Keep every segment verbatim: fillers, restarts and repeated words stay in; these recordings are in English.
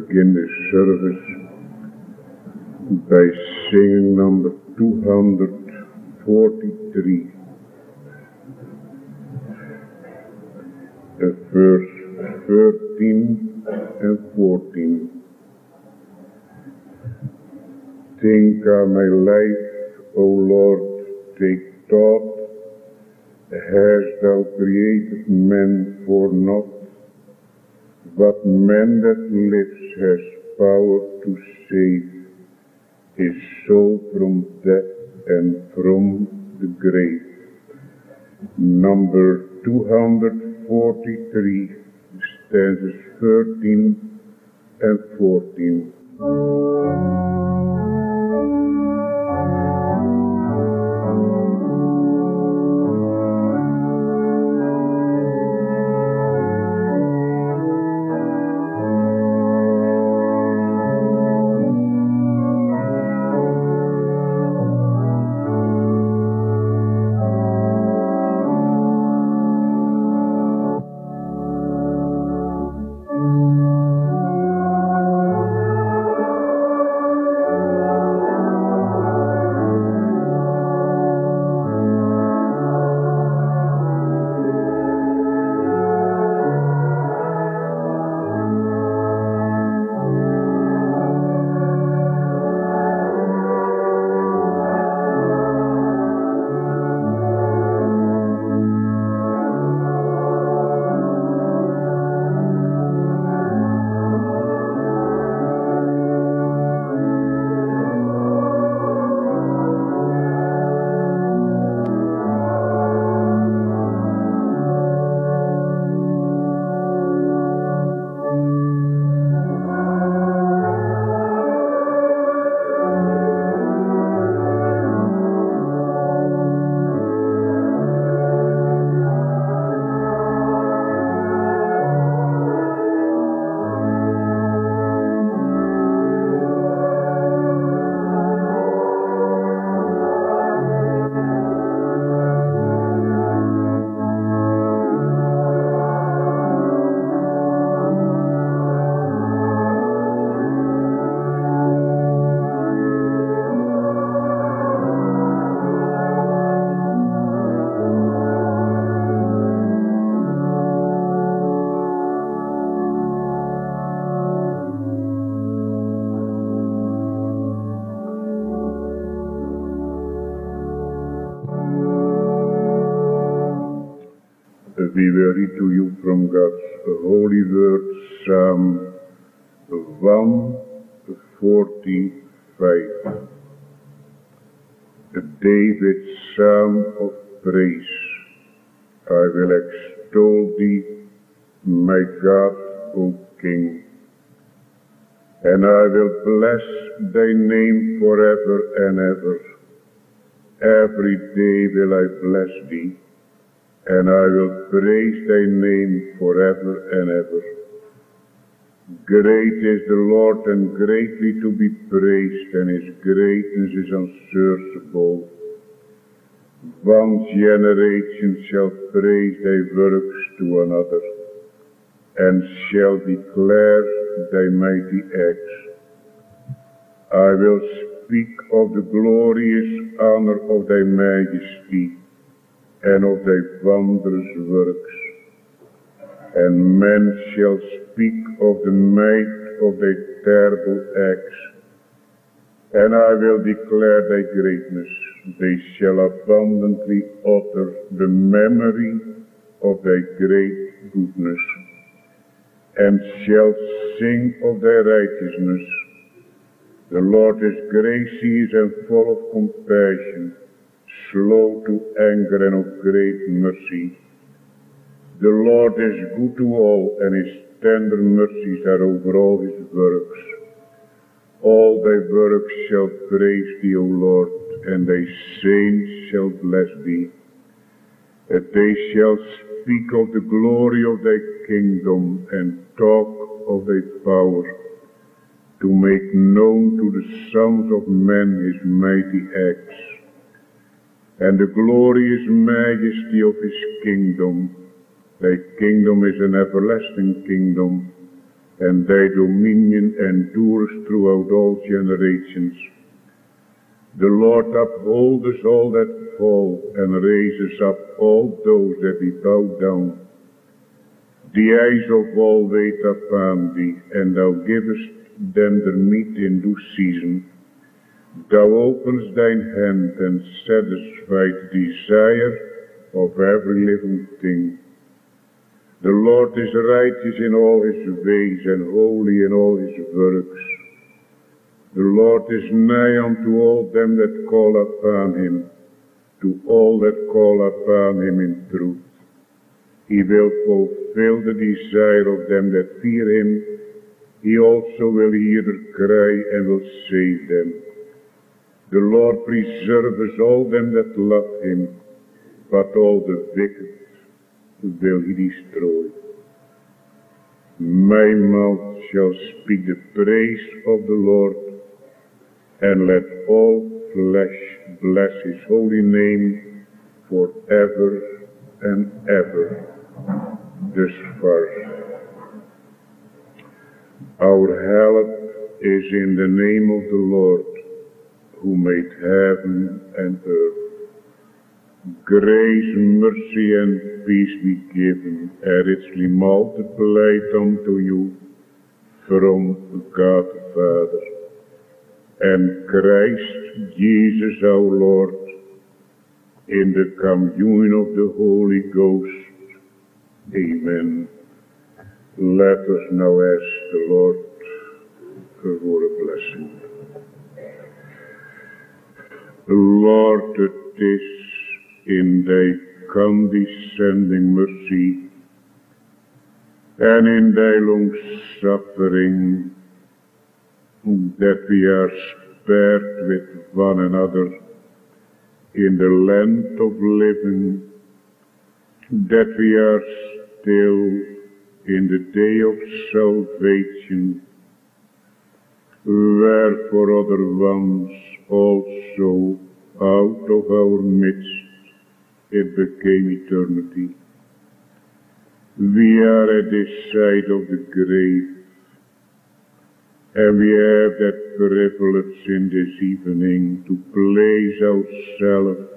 begin the service by singing number two hundred forty-three, verse thirteen and fourteen. Think on my life, O Lord, take thought. Hast thou created man for naught? What man that lives has power to save his soul from death and from the grave. Number two hundred forty-three, stanzas thirteen and fourteen. We will read to you from God's holy word, Psalm one forty-five. David's Psalm of praise. I will extol thee, my God, O King, and I will bless thy name forever and ever. Every day will I bless thee, and I will praise thy name forever and ever. Great is the Lord and greatly to be praised, and his greatness is unsearchable. One generation shall praise thy works to another, and shall declare thy mighty acts. I will speak of the glorious honor of thy majesty, and of thy wondrous works. And men shall speak of the might of thy terrible acts, and I will declare thy greatness. They shall abundantly utter the memory of thy great goodness, and shall sing of thy righteousness. The Lord is gracious and full of compassion, slow to anger and of great mercy. The Lord is good to all, and his tender mercies are over all his works. All thy works shall praise thee, O Lord, and thy saints shall bless thee. That they shall speak of the glory of thy kingdom, and talk of thy power, to make known to the sons of men his mighty acts, and the glorious majesty of his kingdom. Thy kingdom is an everlasting kingdom, and thy dominion endures throughout all generations. The Lord upholdeth all that fall, and raises up all those that be bowed down. The eyes of all wait upon thee, and thou givest them their meat in due season. Thou openest thine hand, and satisfiest the desire of every living thing. The Lord is righteous in all his ways, and holy in all his works. The Lord is nigh unto all them that call upon him, to all that call upon him in truth. He will fulfill the desire of them that fear him. He also will hear their cry and will save them. The Lord preserves all them that love him, but all the wicked will he destroy. My mouth shall speak the praise of the Lord, and let all flesh bless his holy name forever and ever. This verse. Our help is in the name of the Lord, who made heaven and earth. Grace, mercy, and peace be given, and richly multiplied unto you from God the Father and Christ Jesus our Lord, in the communion of the Holy Ghost. Amen. Let us now ask the Lord for a blessing. Lord, it is in thy condescending mercy and in thy long suffering that we are spared with one another in the land of living, that we are still in the day of salvation, wherefore other ones also out of our midst it became eternity. We are at this side of the grave, and we have that privilege in this evening to place ourselves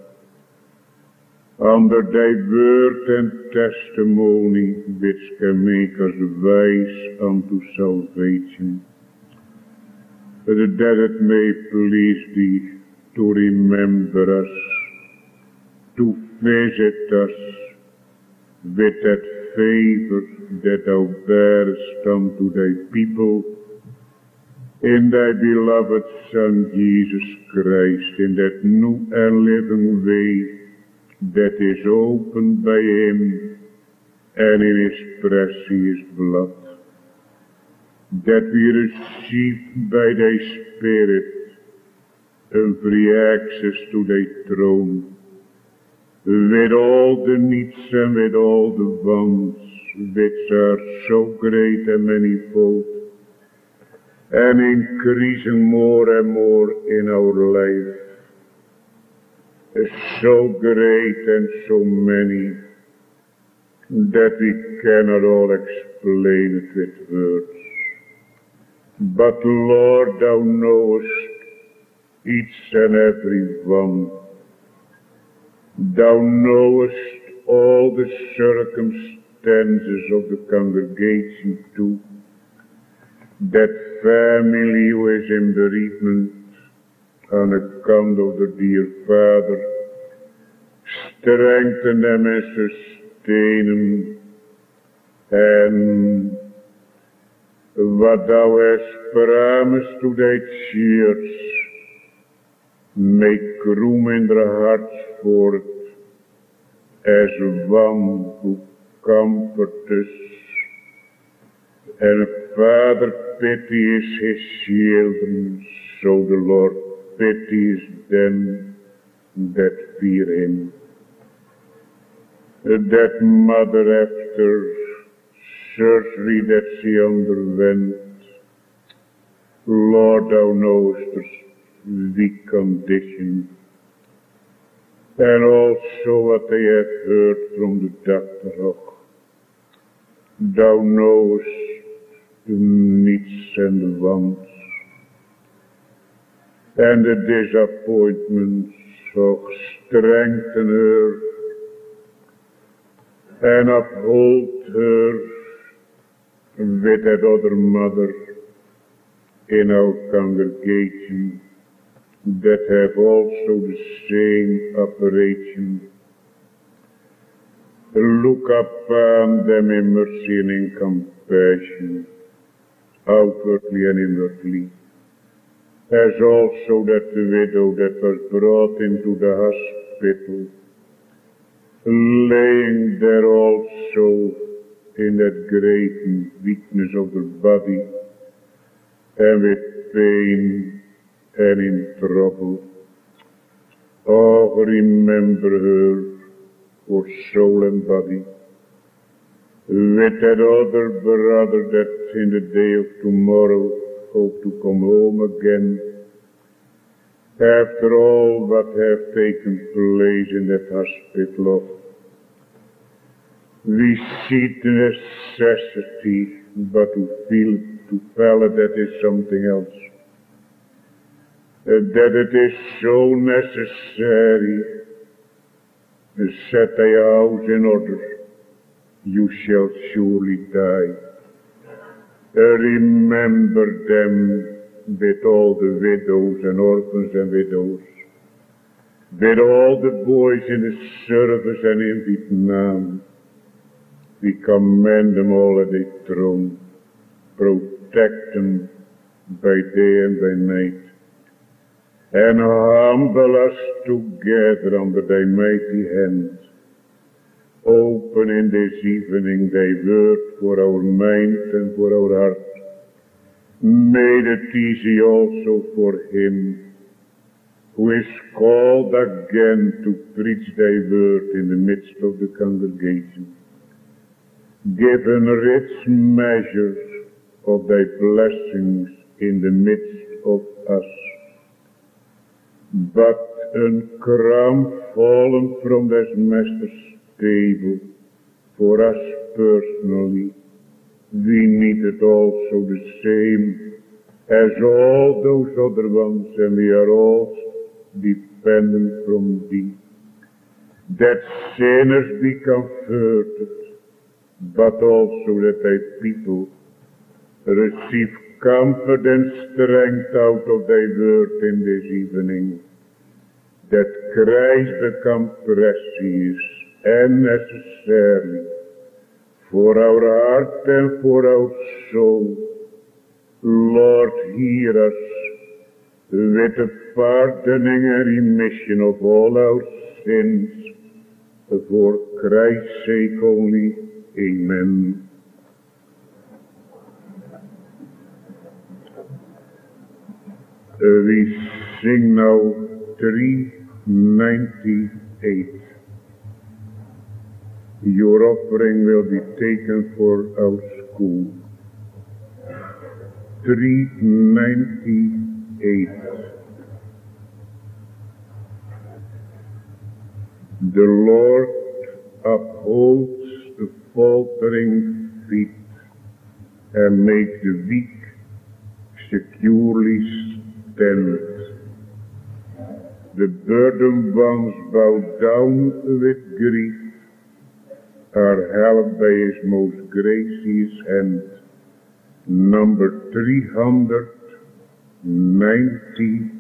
under thy word and testimony, which can make us wise unto salvation, that it may please thee to remember us, to visit us with that favor that thou bearest unto thy people in thy beloved Son Jesus Christ, in that new and living way that is opened by him and in his precious blood, that we receive by thy Spirit a free access to thy throne, with all the needs and with all the wants which are so great and manifold, and increasing more and more in our life, is so great and so many that we cannot all explain it with words. But Lord, thou knowest each and every one. Thou knowest all the circumstances of the congregation too. That family who is in bereavement on account of the dear father, strengthen them and sustain them, and what thou hast promised to thy church, make room in their hearts for it, as one who comforteth, and Father pities his children, so the Lord pities them that fear him. That mother, after surgery that she underwent, Lord, thou knowest her weak condition, and also what they have heard from the doctor. Oh, thou knowest niets en wants. En de disappointments of strengthen her and uphold her with that other mother in our congregation that have also the same operation. Look upon them in mercy and in compassion, outwardly and inwardly, as also that the widow that was brought into the hospital, laying there also in that great weakness of the body, and with pain and in trouble. Oh, remember her for soul and body. With that other brother that in the day of tomorrow hope to come home again, after all what have taken place in that hospital. We see the necessity, but to feel, to feel it, that is something else. Uh, that it is so necessary to set thy house in order. You shall surely die. Uh, remember them with all the widows and orphans and widows, with all the boys in the service and in Vietnam. We commend them all at the throne. Protect them by day and by night, and humble us together under thy mighty hand. Open in this evening thy word for our mind and for our heart. Made it easy also for him who is called again to preach thy word in the midst of the congregation. Given rich measures of thy blessings in the midst of us, but a crumb fallen from thy master's table for us personally. We need it also the same as all those other ones, and we are all dependent from thee. That sinners be converted, but also that thy people receive comfort and strength out of thy word in this evening, that Christ become precious and necessary for our heart and for our soul. Lord, hear us with the pardoning and remission of all our sins, for Christ's sake only. Amen. Uh, we sing now three ninety-eight. Your offering will be taken for our school. three ninety-eight. The Lord upholds the faltering feet and makes the weak securely stand. The burdened ones bow down with grief, are helped by his most gracious hand. Number three hundred ninety-eight.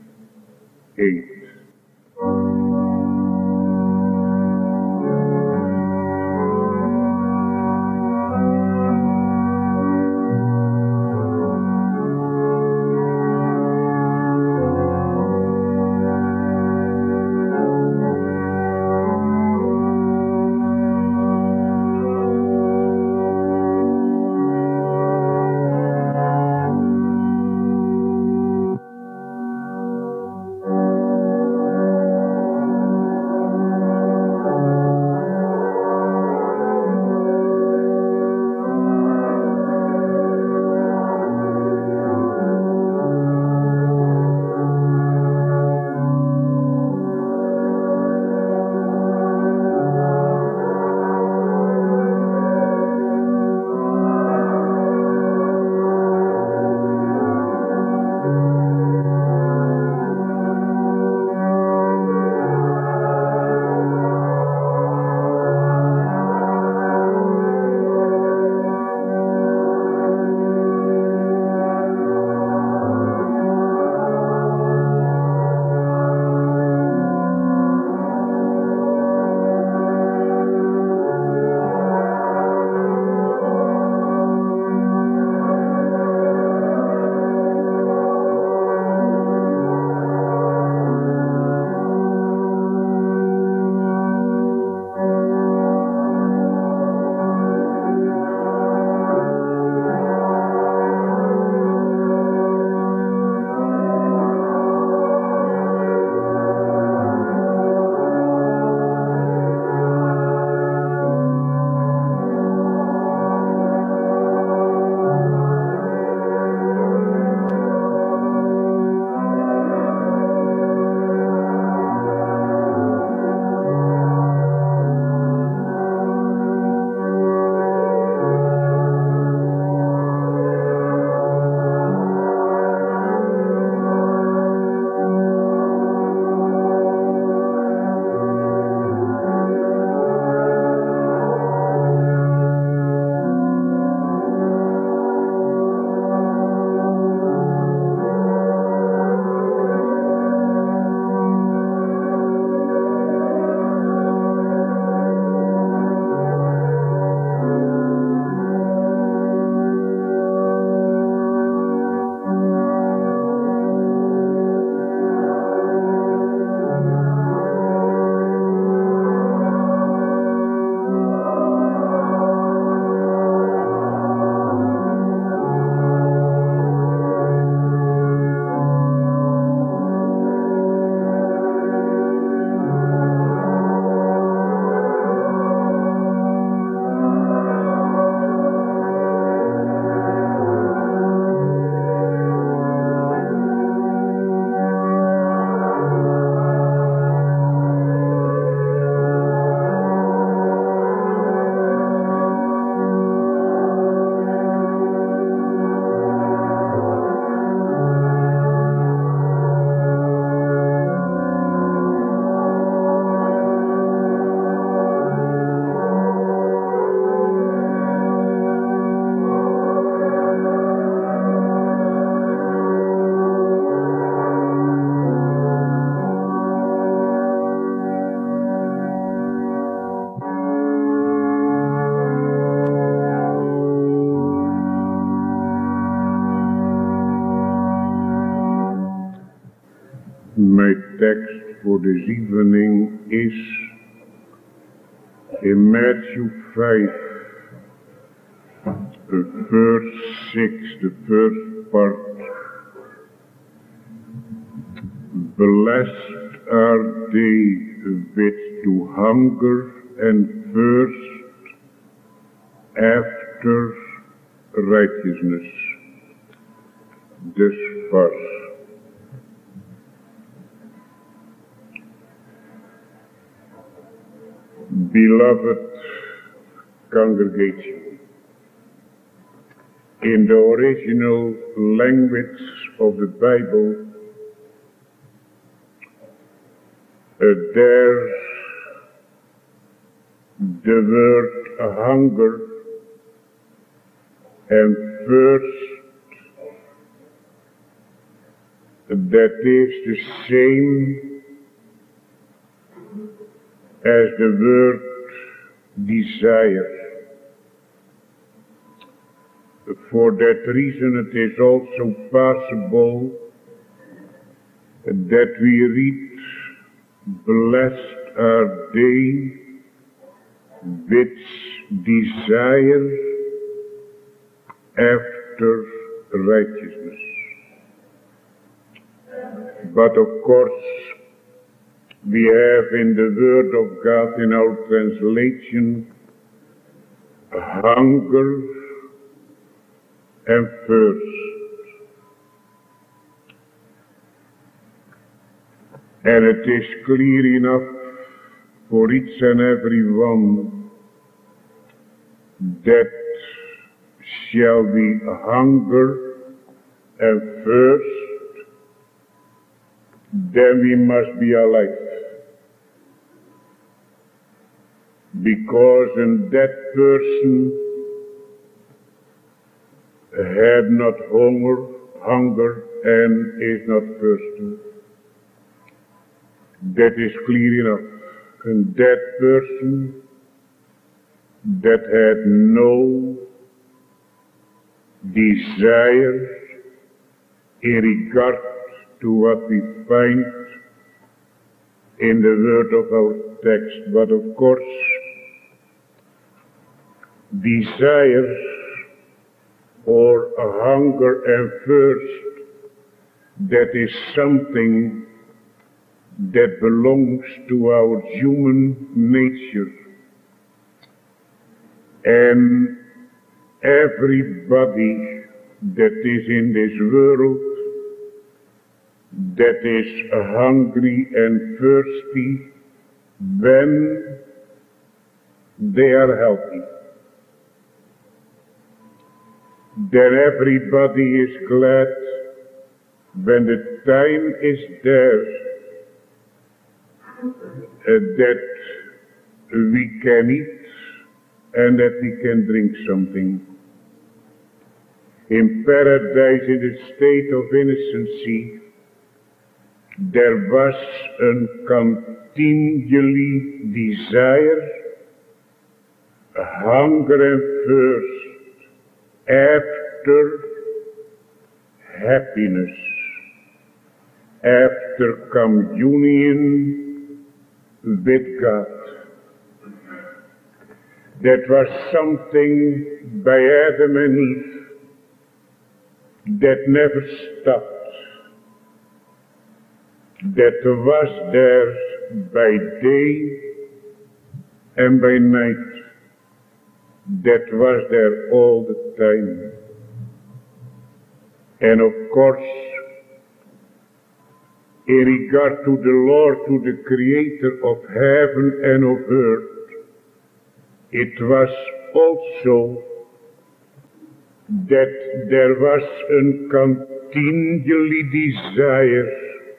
My text for this evening is in Matthew five, verse six, the first part. Blessed are they which do hunger and thirst after righteousness. This verse. Beloved congregation, in the original language of the Bible, uh, there's the word hunger and thirst, that is the same as the word desire. For that reason it is also possible that we read, blessed are they which desire after righteousness. But of course, we have in the Word of God in our translation hunger and thirst. And it is clear enough for each and every one that shall be hunger and thirst, then we must be alive. Because in that person had not hunger, hunger and is not thirsty. That is clear enough. And that person that had no desire in regard to what we find in the word of our text. But of course, desire or a hunger and thirst, that is something that belongs to our human nature. And everybody that is in this world that is hungry and thirsty when they are healthy, then everybody is glad when the time is there uh, that we can eat and that we can drink something. In paradise, in the state of innocency, there was a continually desire, a hunger and thirst after happiness, after communion with God. That was something by Adam and Eve that never stopped. That was there by day and by night. That was there all the time. And of course, in regard to the Lord, to the Creator of heaven and of earth, it was also that there was a continually desire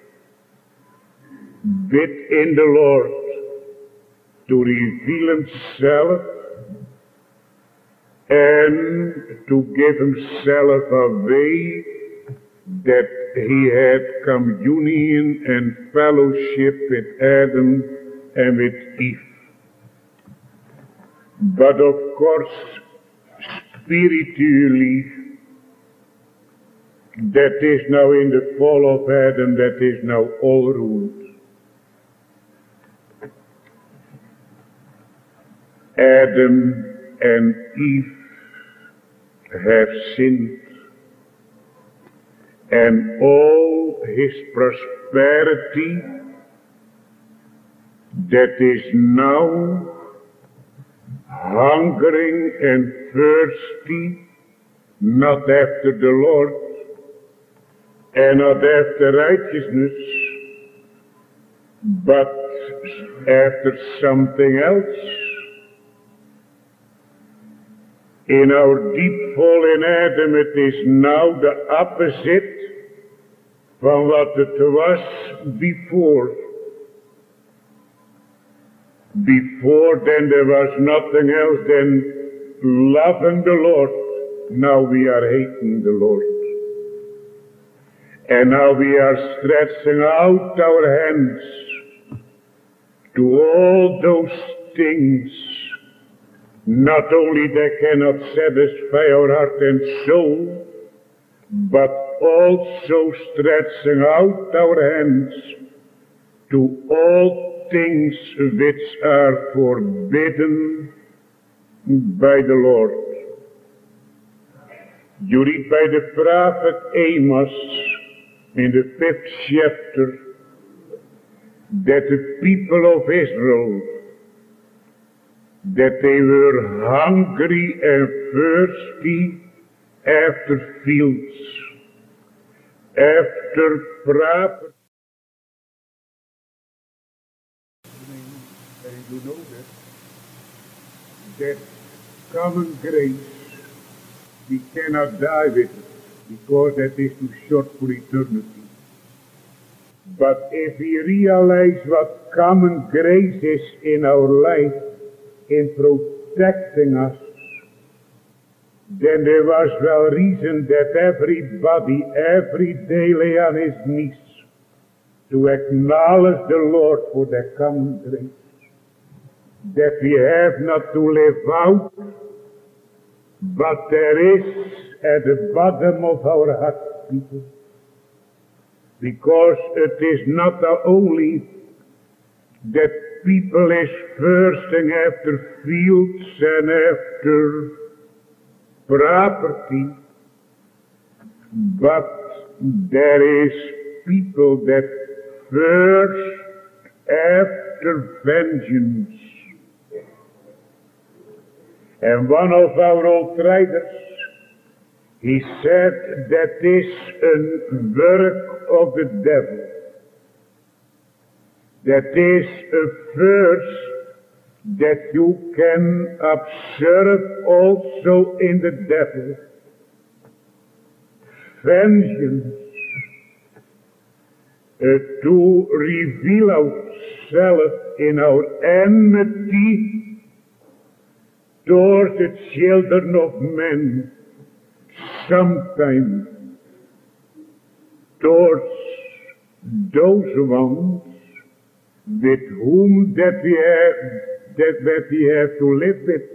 within the Lord to reveal himself and to give himself away, that he had communion and fellowship with Adam and with Eve. But of course, spiritually, that is now in the fall of Adam, that is now all ruled. Adam and Eve have sinned, and all his prosperity that is now hungering and thirsty, not after the Lord, and not after righteousness, but after something else. In our deep fall in Adam, it is now the opposite from what it was before. Before then there was nothing else than loving the Lord. Now we are hating the Lord. And now we are stretching out our hands to all those things, not only that cannot satisfy our heart and soul, but also stretching out our hands to all things which are forbidden by the Lord. You read by the prophet Amos in the fifth chapter that the people of Israel, that they were hungry and thirsty after fields, after property. And you know that, that common grace, we cannot die with it, because that is too short for eternity. But if we realize what common grace is in our life, in protecting us, then there was well reason that everybody every day lay on his knees to acknowledge the Lord for that common grace, that we have not to live out, but there is at the bottom of our heart, people, because it is not only that people is thirsting after fields and after property, but there is people that thirst after vengeance. And one of our old writers, he said that is a work of the devil. That is a verse that you can observe also in the devil. Vengeance, uh, to reveal ourselves in our enmity towards the children of men, sometimes towards those ones with whom that we have that, that we have to live with.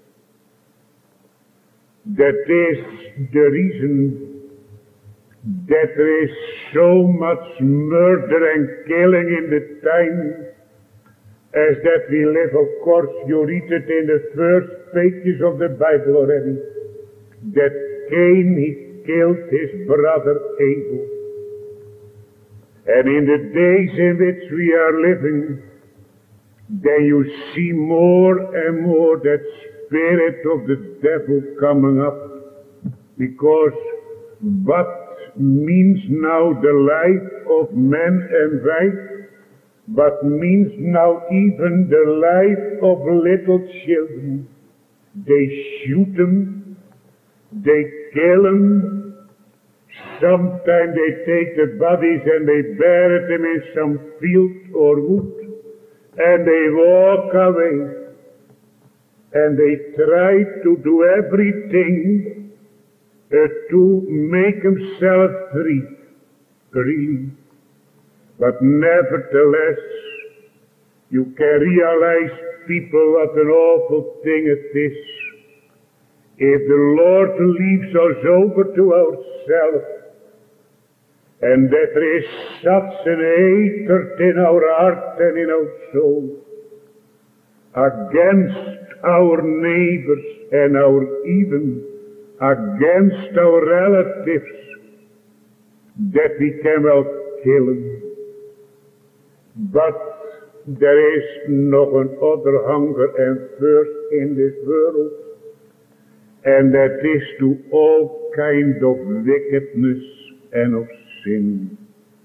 That is the reason that there is so much murder and killing in the time as that we live. Of course, you read it in the first pages of the Bible already, that Cain, he killed his brother Abel. And in the days in which we are living, then you see more and more that spirit of the devil coming up. Because what means now the life of man and wife, but means now even the life of little children. They shoot them, they kill them. Sometimes they take the bodies and they bury them in some field or wood, and they walk away, and they try to do everything uh, to make themselves free, free. But nevertheless, you can realize, people, what an awful thing it is. If the Lord leaves us over to ourselves, En dat er is zat zijn hatred in our heart and in our soul against our neighbors and our even against our relatives that we can well killen. But there is nog een other hunger and thirst in this world, and that is to all kind of wickedness and of sin.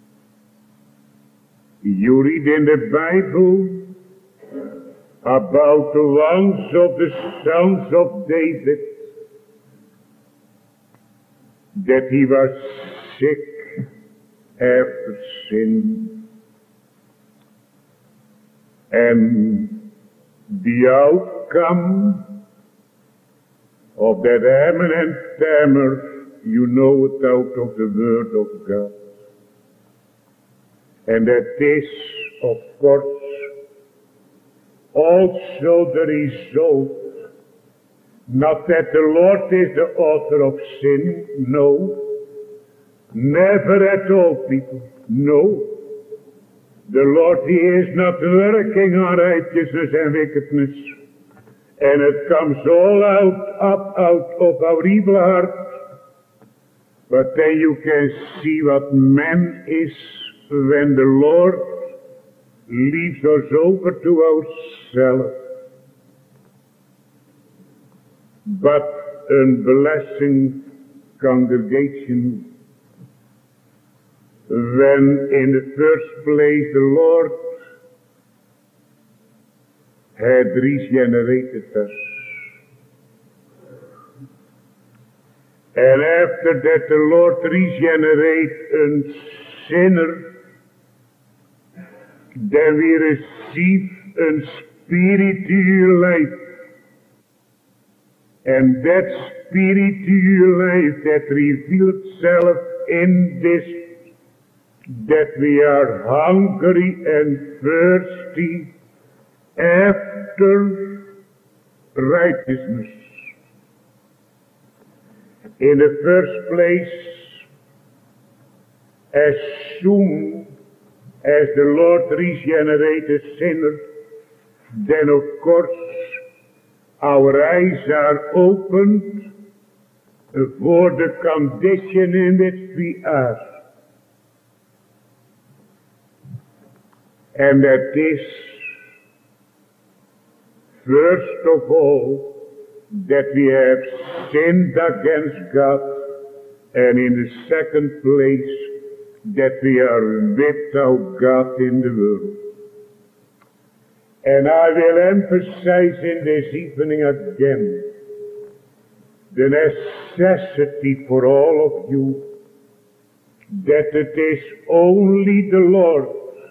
You read in the Bible about the ones of the sons of David, that he was sick after sin. And the outcome of that eminent Tamer, you know it out of the Word of God. And that is, of course, also the result, not that the Lord is the author of sin, no, never at all, people, no. The Lord, He is not working on righteousness and wickedness. And it comes all out, up out of our evil heart. But then you can see what man is when the Lord leaves us over to ourselves. But a blessing congregation, when in the first place the Lord had regenerated us. And after that the Lord regenerated a sinner, then we receive a spiritual life. And that spiritual life that reveals itself in this, that we are hungry and thirsty after righteousness. In the first place, as soon as the Lord regenerated sinners, then of course our eyes are opened for the condition in which we are. And that is, first of all, that we have sinned against God, and in the second place, that we are without God in the world. And I will emphasize in this evening again the necessity for all of you that it is only the Lord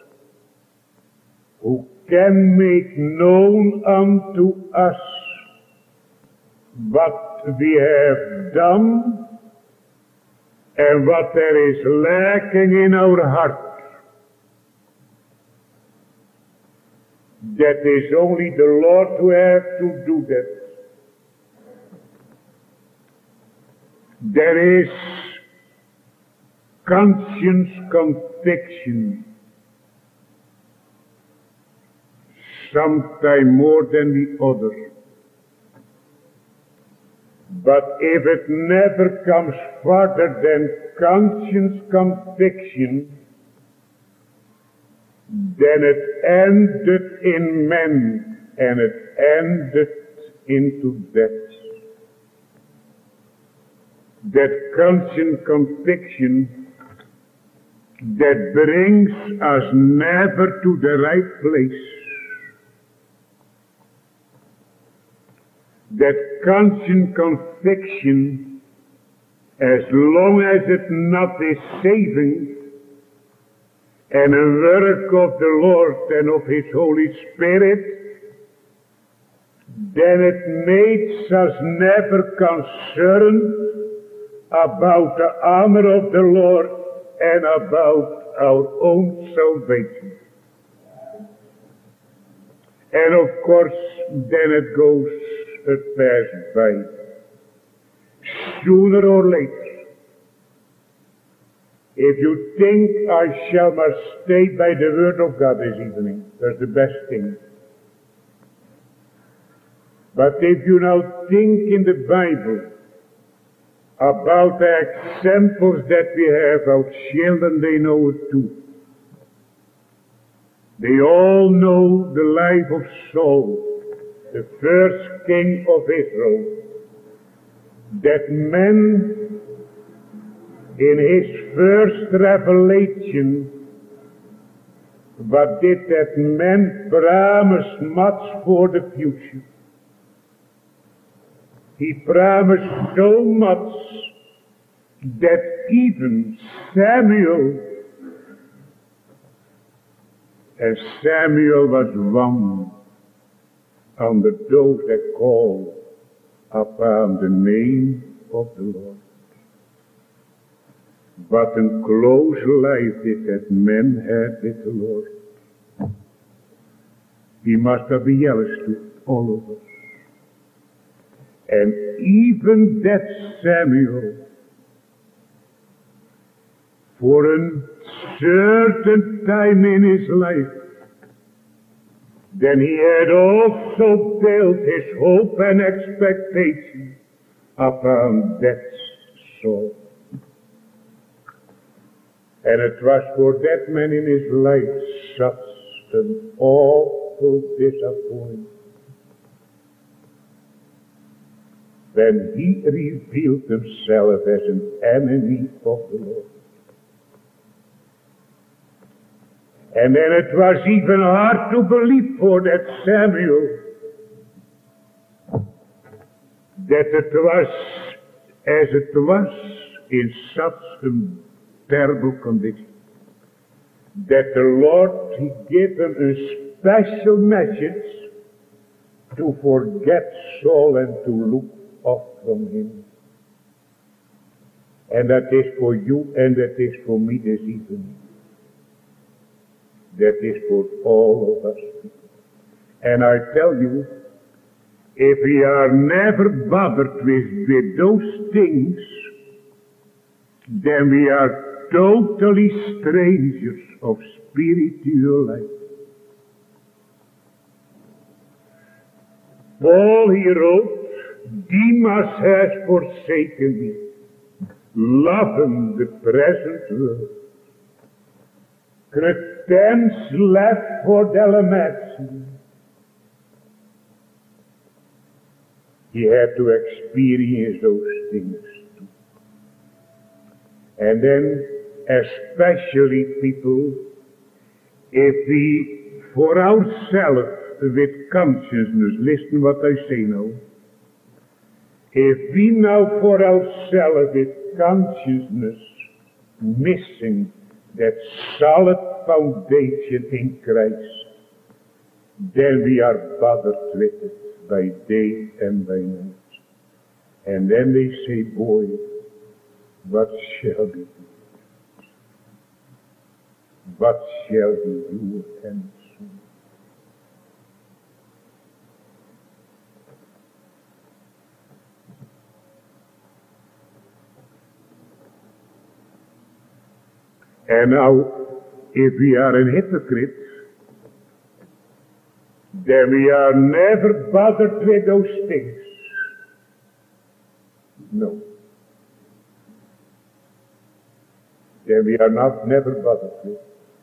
who can make known unto us what we have done and what there is lacking in our heart. That is only the Lord who has to do that. There is conscience conviction, sometime more than the other. But if it never comes further than conscience conviction, then it ended in men, and it ended into death. That conscience conviction that brings us never to the right place. That conscience conviction, as long as it not is saving, and a work of the Lord and of His Holy Spirit, then it makes us never concerned about the honor of the Lord and about our own salvation. And of course, then it goes, it passes by. Sooner or later, If you think I shall must stay by the word of God this evening, that's the best thing. But if you now think in the Bible about the examples that we have, our children, they know it too. They all know the life of Saul, the first king of Israel. That man, in his first revelation, what did that man promise much for the future? He promised so much that even Samuel, and Samuel was one under those that call upon the name of the Lord. What a close life did that man have with the Lord. He must have been jealous to all of us. And even that Samuel, for a certain time in his life, then he had also built his hope and expectation upon that Saul. And it was for that man in his life such an awful disappointment. When he revealed himself as an enemy of the Lord. And then it was even hard to believe for that Samuel that it was as it was in such a terrible condition. That the Lord, He gave him a special message to forget Saul and to look off from him. And that is for you and that is for me this evening. That is for all of us. And I tell you, if we are never bothered with, with those things, then we are totally strangers of spiritual life. Paul, he wrote, Demas has forsaken me, loving the present world. Cretans left for Dalmatia. He had to experience those things too. And then, especially people, if we, for ourselves, with consciousness, listen what I say now. If we now for ourselves with consciousness missing that solid foundation in Christ, then we are bothered with it by day and by night. And then they say, boy, what shall we do? What shall we do? And so. And now, if we are a hypocrite, then we are never bothered with those things. No. Then we are not never bothered with.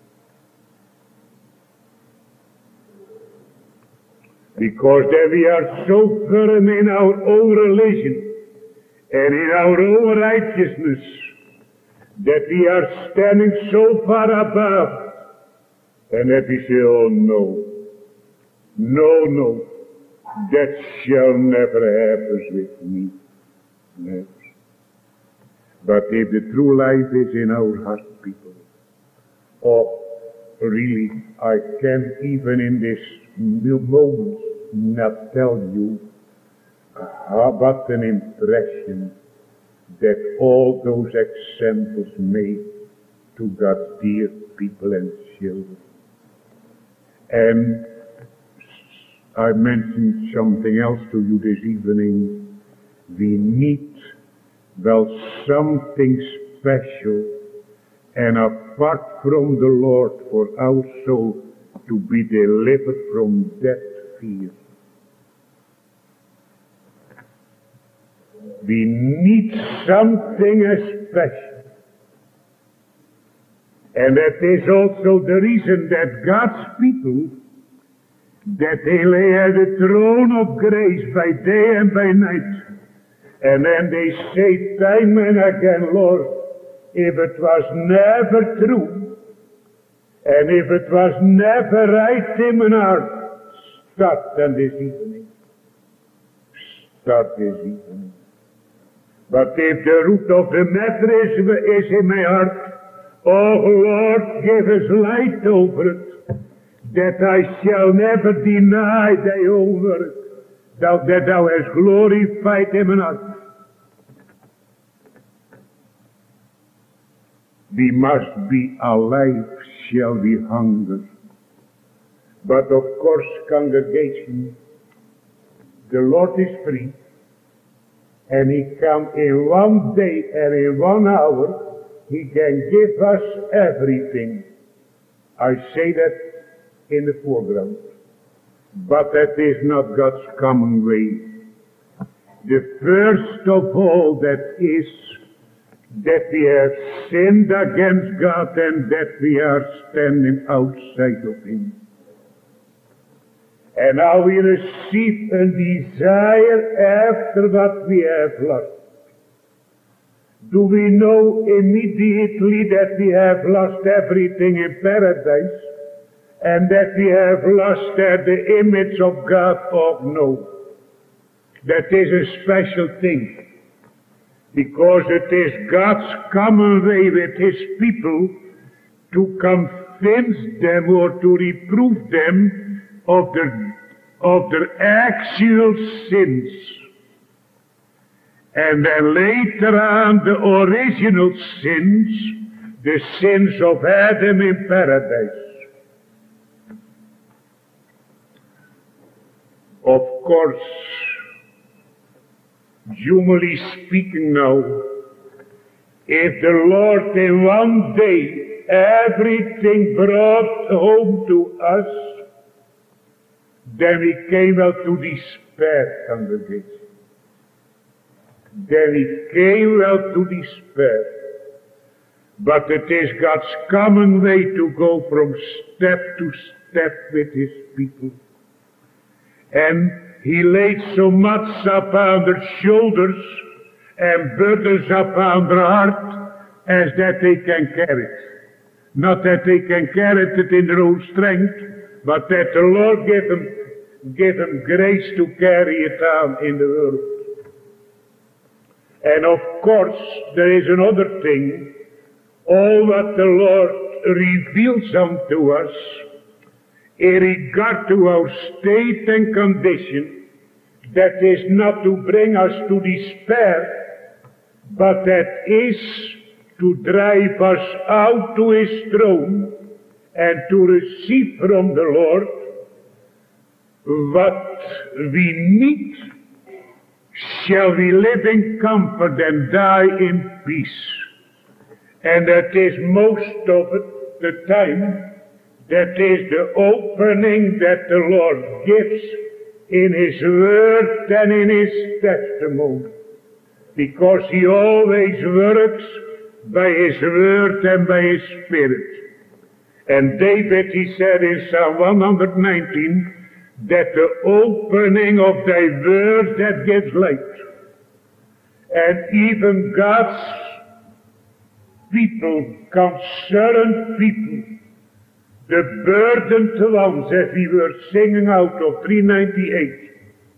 Because then we are so firm in our own religion and in our own righteousness that we are standing so far above, and that we say, oh no, no, no, that shall never happen with me. Never. But if the true life is in our heart, people, oh, really, I can't even in this moment not tell you how what an impression that all those examples made to God's dear people and children. And I mentioned something else to you this evening. We need, well, something special and apart from the Lord for our soul to be delivered from that fear. We need something special. And that is also the reason that God's people, that they lay at the throne of grace by day and by night. And then they say time and again, Lord, if it was never true, and if it was never right in my heart, start then this evening. Start this evening. But if the root of the matter is, is in my heart, oh Lord, give us light over it, that I shall never deny thy own word, thou, that thou hast glorified him in us. We must be alive, shall we hunger. But of course, congregation, the Lord is free, and he can in one day and in one hour, he can give us everything. I say that in the foreground. But that is not God's common way. The first of all that is that we have sinned against God and that we are standing outside of him. And now we receive a desire after what we have lost. Do we know immediately that we have lost everything in paradise and that we have lost uh, the image of God? Oh no. That is a special thing, because it is God's common way with his people to convince them or to reprove them of their, of their actual sins. And then later on the original sins, the sins of Adam in paradise. Of course, humanly speaking now, if the Lord in one day everything brought home to us, then we came well to despair, congregation. Then he came well to despair. But it is God's common way to go from step to step with his people. And he laid so much upon their shoulders and burdens upon their heart as that they can carry it. Not that they can carry it in their own strength, but that the Lord give them, give them grace to carry it on in the world. And of course, there is another thing. All what the Lord reveals unto us in regard to our state and condition, that is not to bring us to despair, but that is to drive us out to his throne and to receive from the Lord what we need. Shall we live in comfort and die in peace? And that is most of it, the time, that is the opening that the Lord gives in his word and in his testimony. Because he always works by his word and by his spirit. And David, he said in Psalm one nineteen, that the opening of thy word that gives light. And even God's people, concerned people, the burdened ones, as we were singing out of three ninety-eight,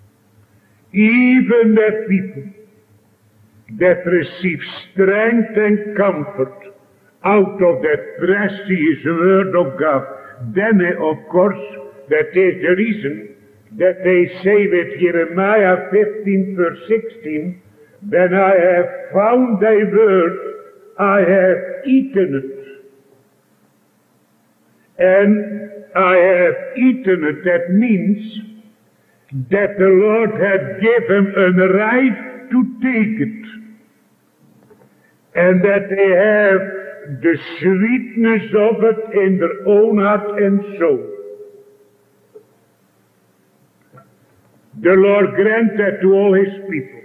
even that people that receive strength and comfort out of that precious word of God, then of course, that is the reason that they say with Jeremiah fifteen verse sixteen, when I have found thy word, I have eaten it. And I have eaten it, that means that the Lord had given a right to take it. And that they have the sweetness of it in their own heart and soul. The Lord grant that to all His people.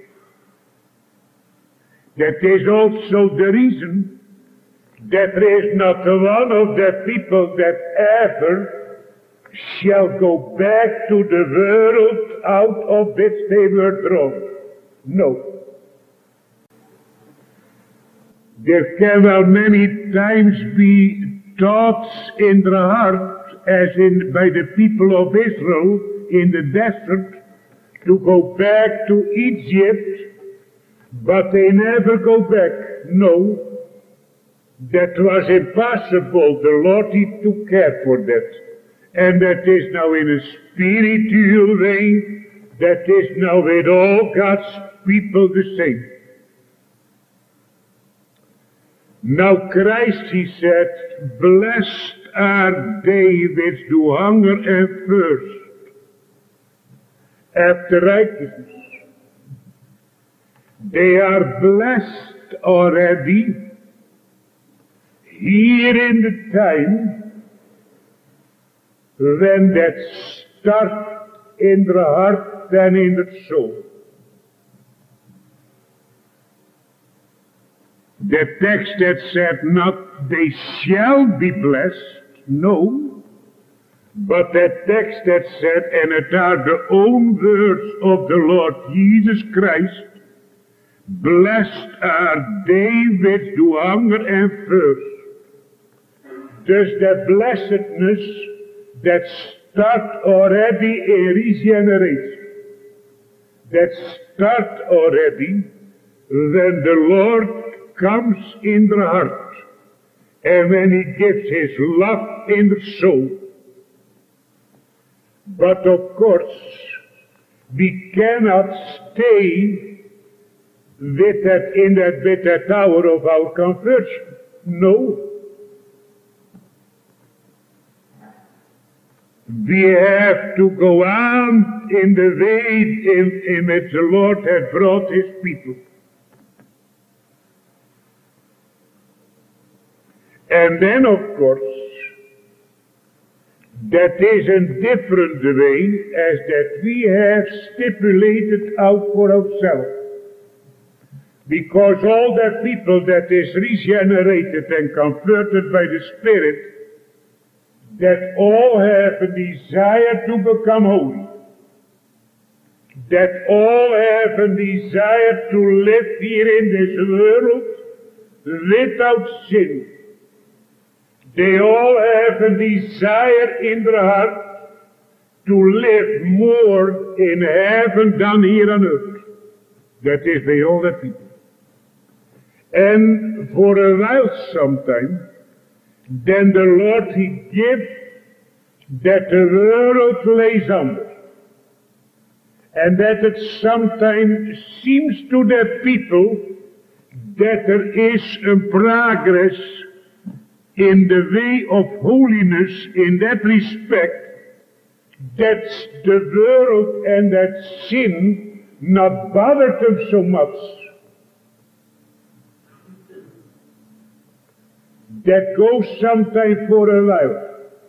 That is also the reason that there is not one of the people that ever shall go back to the world out of which they were drawn. No. There can well many times be thoughts in the heart, as in by the people of Israel in the desert, to go back to Egypt, but they never go back. No. That was impossible. The Lord, He took care for that. And that is now in a spiritual way, that is now with all God's people the same. Now Christ, He said, blessed are they which do hunger and thirst after righteousness. They are blessed already here in the time when that start in the heart and in the soul. The text that said not they shall be blessed, no, but that text that said, and it are the own words of the Lord Jesus Christ, blessed are they which do hunger and thirst. Thus the blessedness that start already in regeneration, that start already when the Lord comes in the heart, and when He gives His love in the soul. But of course, we cannot stay with that in that with that hour of our conversion. No. We have to go on in the way in, in which the Lord had brought His people. And then, of course, that is a different way as that we have stipulated out for ourselves. Because all the people that is regenerated and converted by the Spirit, that all have a desire to become holy. That all have a desire to live here in this world without sin. They all have a desire in their heart to live more in heaven than here on earth. That is by all the people. And for a while sometime, then the Lord He gives that the world lays under. And that it sometimes seems to the people that there is a progress in the way of holiness in that respect, that the world and that sin not bothered them so much. That goes sometime for a while.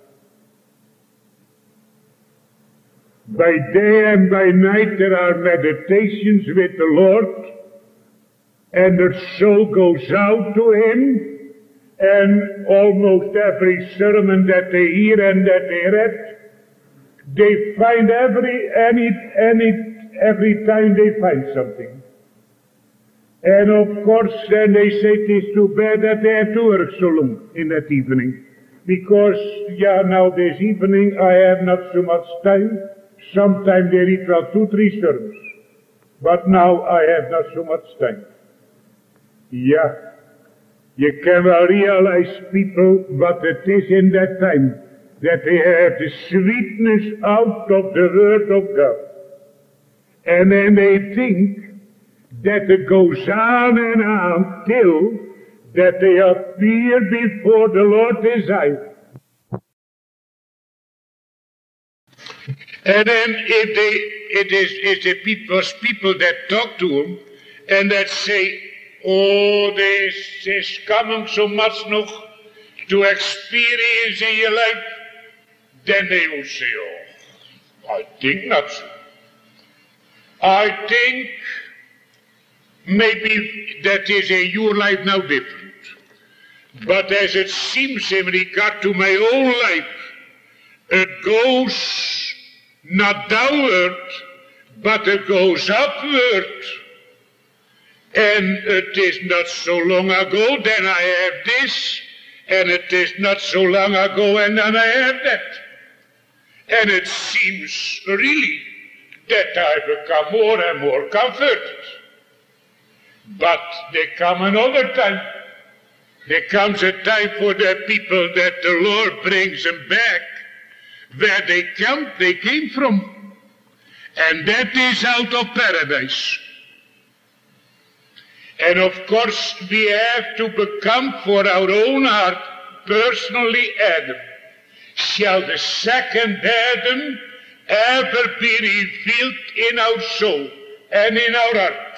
By day and by night there are meditations with the Lord, and their soul goes out to Him, and almost every sermon that they hear and that they read, they find every, any, any, every time they find something. And of course then they say it is too bad that they have to work so long in that evening. Because, yeah, now this evening I have not so much time. Sometimes they read well two, three sermons. But now I have not so much time. Yeah. You can well realize, people, what it is in that time, that they have the sweetness out of the Word of God. And then they think that it goes on and on till that they appear before the Lord His eyes. And then if they, it is, it's the people's people that talk to Him, and that say, Oh, this is coming so much nog to experience in your life. Then they will say, oh, I think not so. I think maybe that is in your life now different. But as it seems in regard to my own life, it goes not downward, but it goes upward. And it is not so long ago, then I have this, and it is not so long ago, and then I have that. And it seems really that I become more and more comforted. But there comes another time. There comes a time for the people that the Lord brings them back where they come, they came from. And that is out of paradise. And of course we have to become for our own heart personally Adam. Shall the second Adam ever be revealed in our soul and in our heart?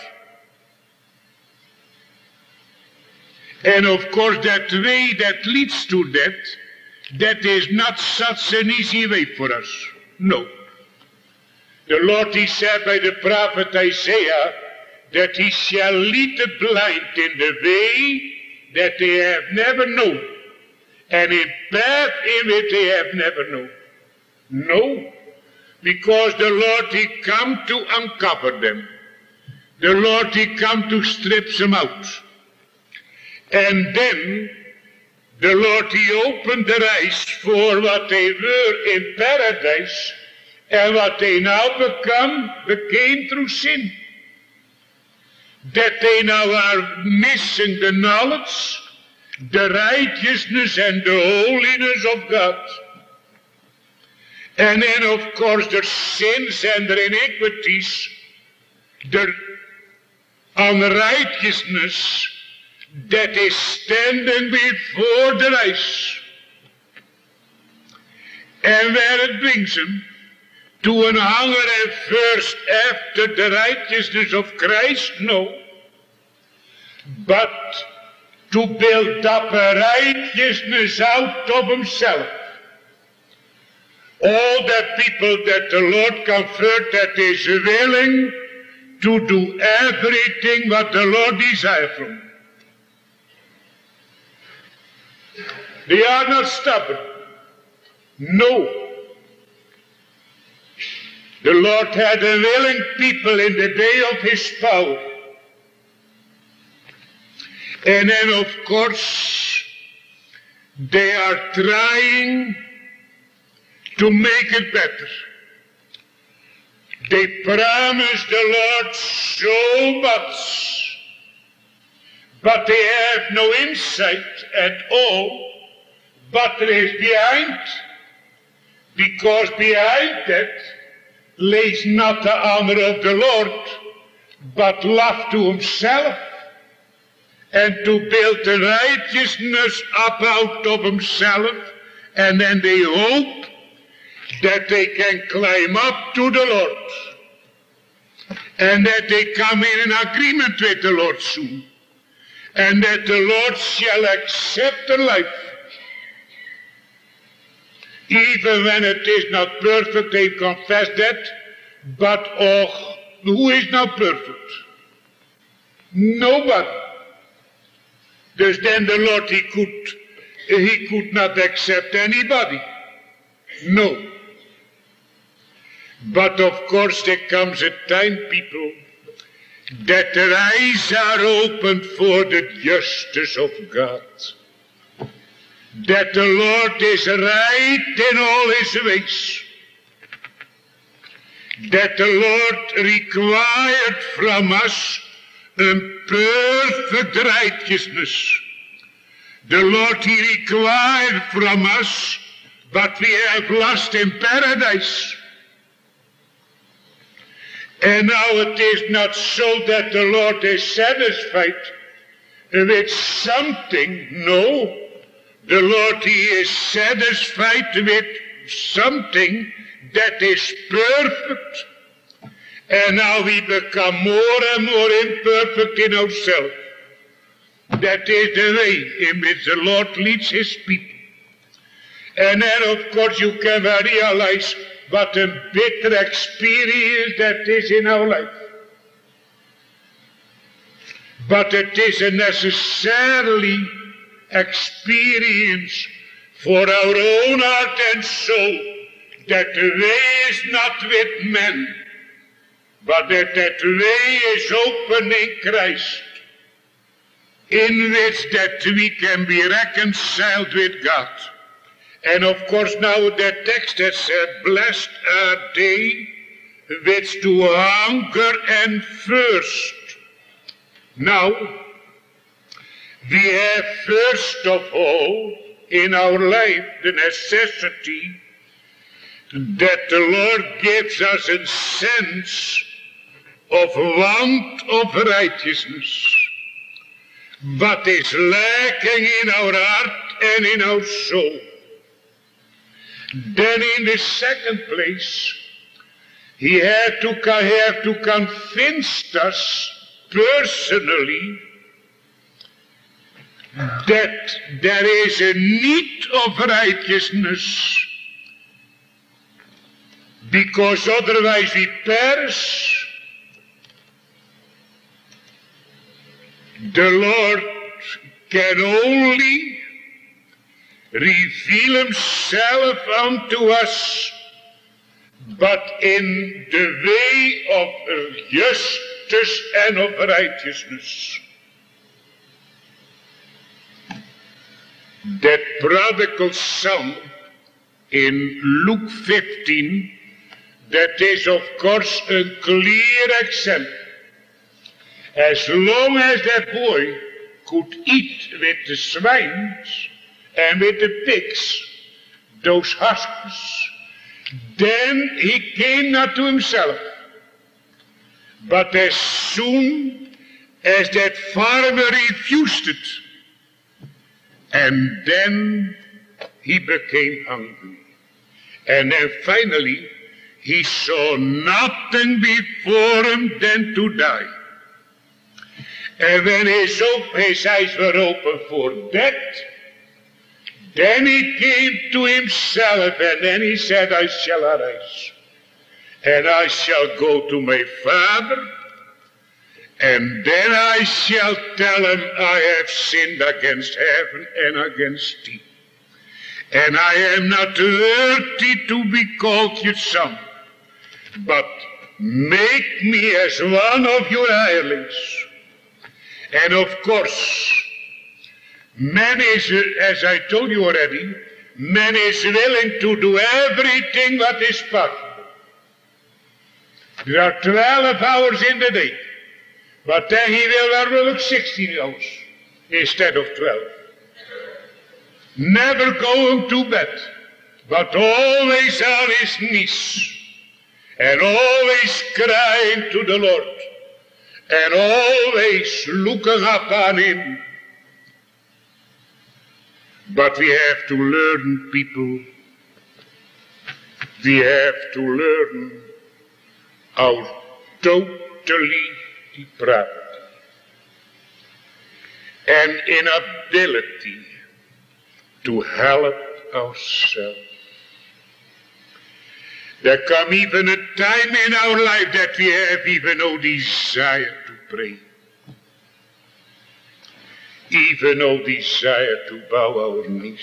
And of course that way that leads to that, that is not such an easy way for us. No. The Lord, he said by the prophet Isaiah, that he shall lead the blind in the way that they have never known, and in path in which they have never known. No, because the Lord, he come to uncover them. The Lord, he come to strip them out. And then the Lord, he opened their eyes for what they were in paradise, and what they now become, became through sin. That they now are missing the knowledge, the righteousness and the holiness of God. And then of course their sins and their iniquities, their unrighteousness that is standing before their eyes. And where it brings them to an hunger and thirst after the righteousness of Christ? No. But to build up a righteousness out of himself. All the people that the Lord comfort, that is willing to do everything what the Lord desires from them. They are not stubborn. No. The Lord had a willing people in the day of his power. And then of course they are trying to make it better. They promise the Lord so much, but they have no insight at all what there is behind, because behind that lays not the honor of the Lord, but love to himself, and to build the righteousness up out of himself, and then they hope that they can climb up to the Lord, and that they come in an agreement with the Lord soon, and that the Lord shall accept their life. Even when it is not perfect, they confess that, but oh, who is not perfect? Nobody. Thus then the Lord, he could, he could not accept anybody. No. But of course there comes a time, people, that their eyes are opened for the justice of God. That the Lord is right in all his ways. That the Lord required from us a perfect righteousness. The Lord, he required from us what we have lost in paradise. And now it is not so that the Lord is satisfied with something. No. The Lord, he is satisfied with something that is perfect. And now we become more and more imperfect in ourselves. That is the way in which the Lord leads his people. And then of course you can realize what a bitter experience that is in our life. But it is a necessarily experience for our own heart and soul, that the way is not with men, but that that way is open in Christ, in which that we can be reconciled with God. And of course now that text has said, blessed are they which do hunger and thirst. Now, we have first of all in our life the necessity that the Lord gives us a sense of want of righteousness, what is lacking in our heart and in our soul. Then in the second place, he had to, have to convince us personally that there is a need of righteousness, because otherwise we perish. The Lord can only reveal himself unto us, but in the way of justice and of righteousness. That prodigal son in Luke fifteen, that is of course a clear example. As long as that boy could eat with the swines and with the pigs, those husks, then he came not to himself. But as soon as that farmer refused it, and then he became hungry. And then finally, he saw nothing before him than to die. And when his, his eyes were open for death, then he came to himself, and then he said, I shall arise, and I shall go to my father, and then I shall tell him, I have sinned against heaven and against thee, and I am not worthy to be called your son, but make me as one of your hirelings. And of course, man is, as I told you already, man is willing to do everything what is possible. There are twelve hours in the day, but then he will work sixteen hours instead of twelve. Never going to bed, but always on his knees, and always crying to the Lord, and always looking upon him. But we have to learn, people, we have to learn our totally depravity and inability to help ourselves. There come even a time in our life that we have even no desire to pray, even no desire to bow our knees.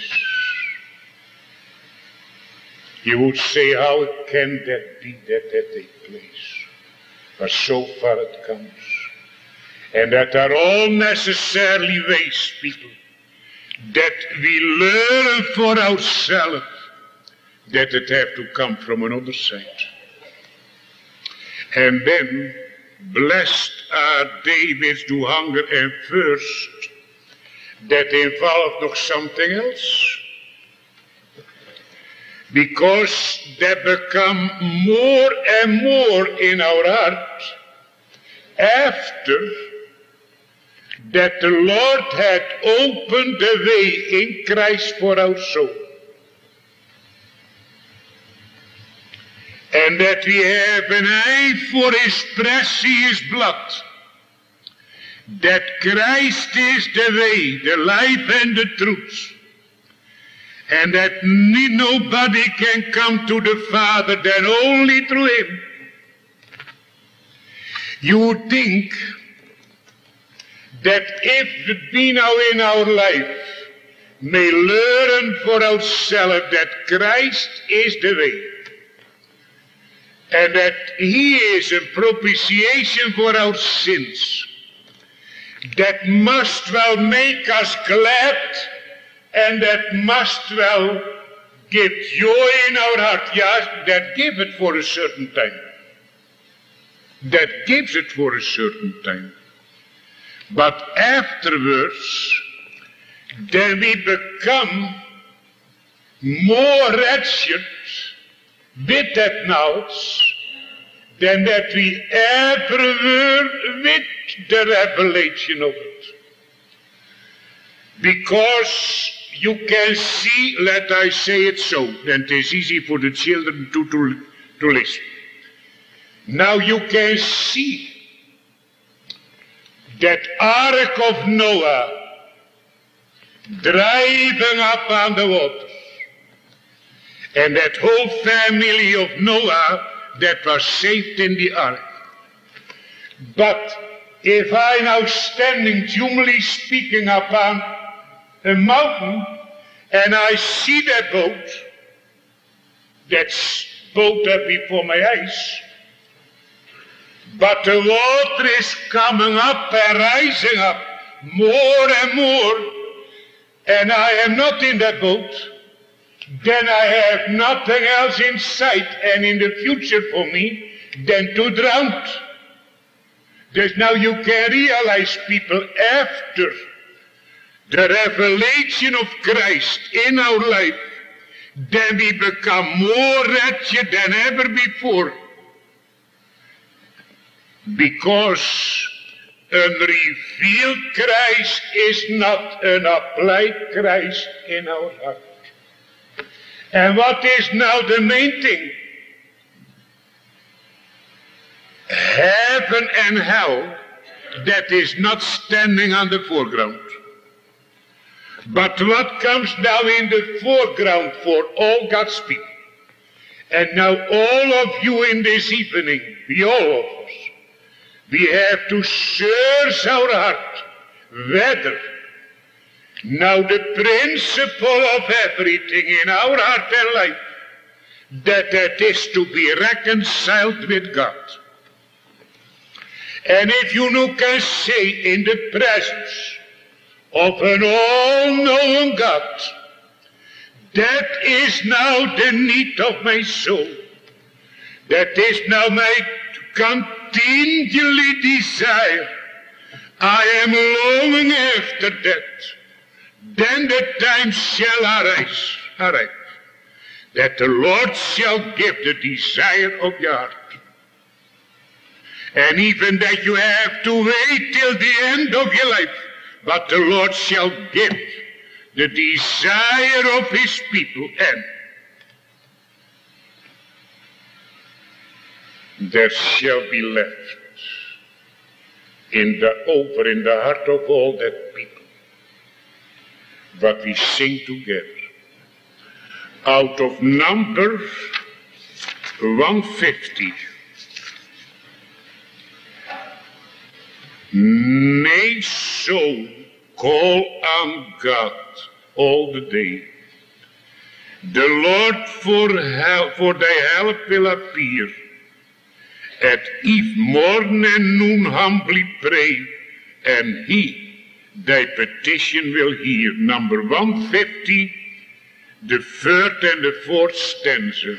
You would say, how can that be that that take place? But so far it comes. And that are all necessarily ways, people, that we learn for ourselves, that it have to come from another side. And then, blessed are they which do hunger and thirst. That involves nog something else. Because they become more and more in our heart after that the Lord had opened the way in Christ for our soul. And that we have an eye for his precious blood. that Christ is the way, the life, and the truth, and that nobody can come to the Father than only through him, you would think that if we now in our life may learn for ourselves that Christ is the way, and that he is a propitiation for our sins, that must well make us glad, and that must well give joy in our heart. Yes, that give it for a certain time. That gives it for a certain time. But afterwards, then we become more wretched with that knowledge than that we ever were with the revelation of it. Because you can see, let I say it so, then it is easy for the children to, to, to listen. Now you can see that Ark of Noah driving up on the waters, and that whole family of Noah that was saved in the ark. But if I now standing, humanly speaking, upon a mountain, and I see that boat, that boat up before my eyes, but the water is coming up and rising up more and more, and I am not in that boat, then I have nothing else in sight and in the future for me than to drown. There's now you can realize, people, after the revelation of Christ in our life, then we become more wretched than ever before. Because an revealed Christ is not an applied Christ in our heart. And what is now the main thing? Heaven and hell, that is not standing on the foreground. But what comes now in the foreground for all God's people? And now all of you in this evening, we all of us, we have to search our heart whether now the principle of everything in our heart and life, that that is to be reconciled with God. And if you now can say in the presence of an all-knowing God, that is now the need of my soul, that is now my continually desire, I am longing after that, then the time shall arise, arise, that the Lord shall give the desire of your heart. And even that you have to wait till the end of your life, but the Lord shall give the desire of his people, and there shall be left in the over in the heart of all that people what we sing together. Out of Numbers one fifty. May soul call on God all the day. The Lord for help, for thy help will appear. At eve, morn and noon humbly pray, and he thy petition will hear. Number one fifty, the third and the fourth stanza.